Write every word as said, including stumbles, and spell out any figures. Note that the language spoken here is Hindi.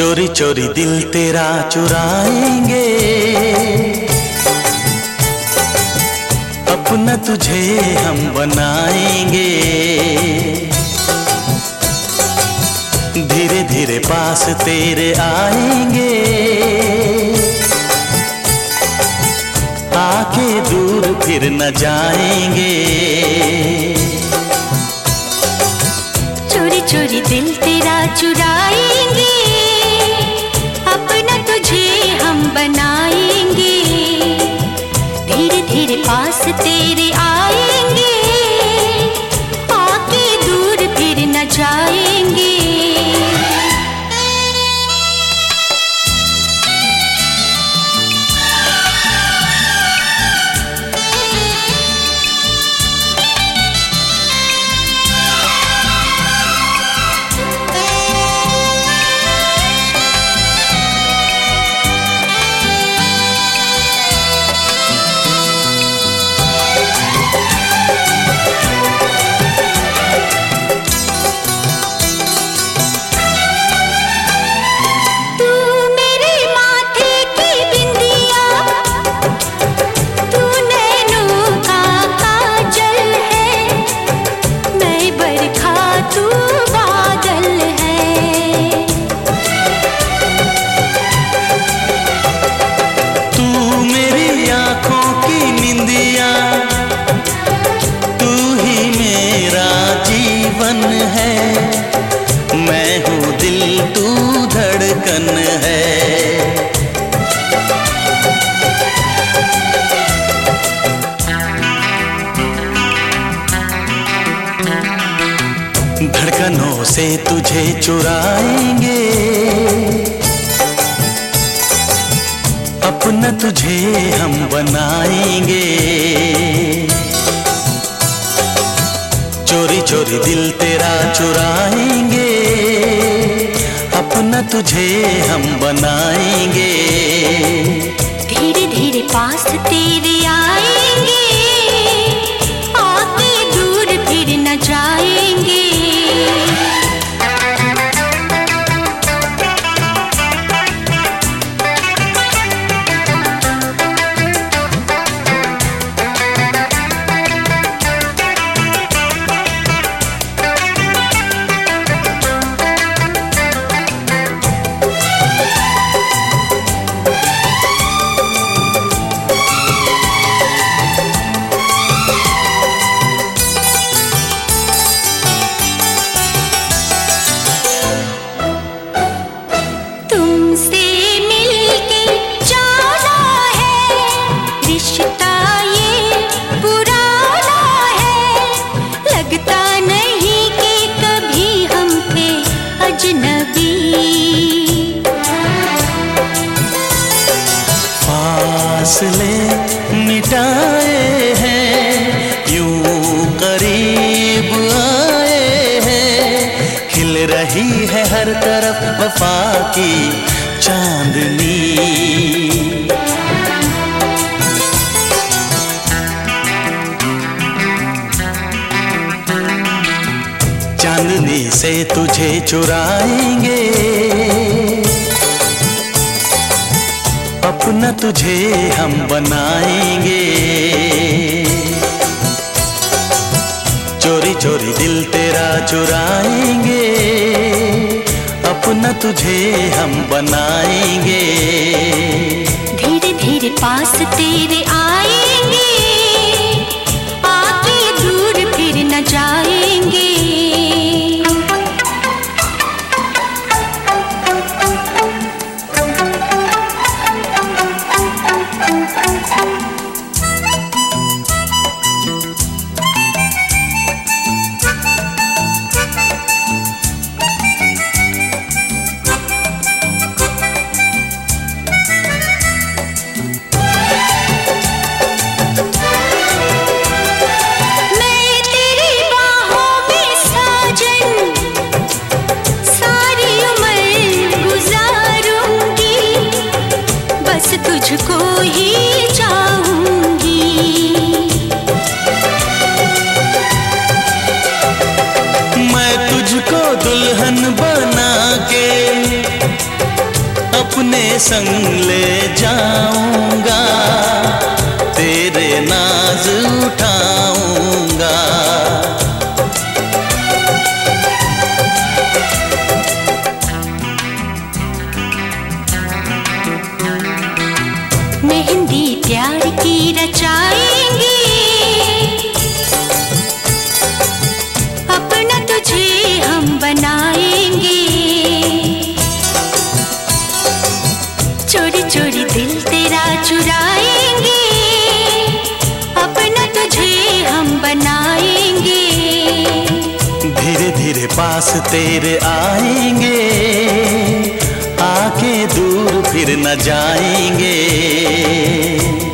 चोरी चोरी दिल तेरा चुराएंगे, अपना तुझे हम बनाएंगे। धीरे धीरे पास तेरे आएंगे, आके दूर फिर न जाएंगे। चोरी चोरी दिल तेरा चुराएंगे, अपना तुझे हम बनाएंगे। धीरे धीरे पास तेरे आएंगे, आके दूर फिर न जाएंगे। मैं हूँ दिल तू धड़कन है। धड़कनों से तुझे चुराएंगे, अपना तुझे हम बनाएंगे। चोरी चोरी दिल तेरा चुराएंगे, अपना तुझे हम बनाएंगे। धीरे धीरे पास तेरे आएंगे, आके दूर फिर न जाएंगे। फासले मिटाए हैं, यूं करीब आए हैं। खिल रही है हर तरफ वफा की चांदनी। चांदनी से तुझे चुराएंगे, अपना तुझे हम बनाएंगे। चोरी चोरी दिल तेरा चुराएंगे, अपना तुझे हम बनाएंगे। धीरे धीरे पास तेरे आएंगे, आके दूर फिर न जाएंगे। मैं तेरी बाहों अपने संग ले जाऊंगा, तेरे नाज उठाऊंगा। मेहंदी प्यार की रचाएंगे, अपना तुझे हम बनाएंगे। चोरी चोरी दिल तेरा चुराएंगे, अपना तुझे हम बनाएंगे। धीरे धीरे पास तेरे आएंगे, आके दूर फिर न जाएंगे।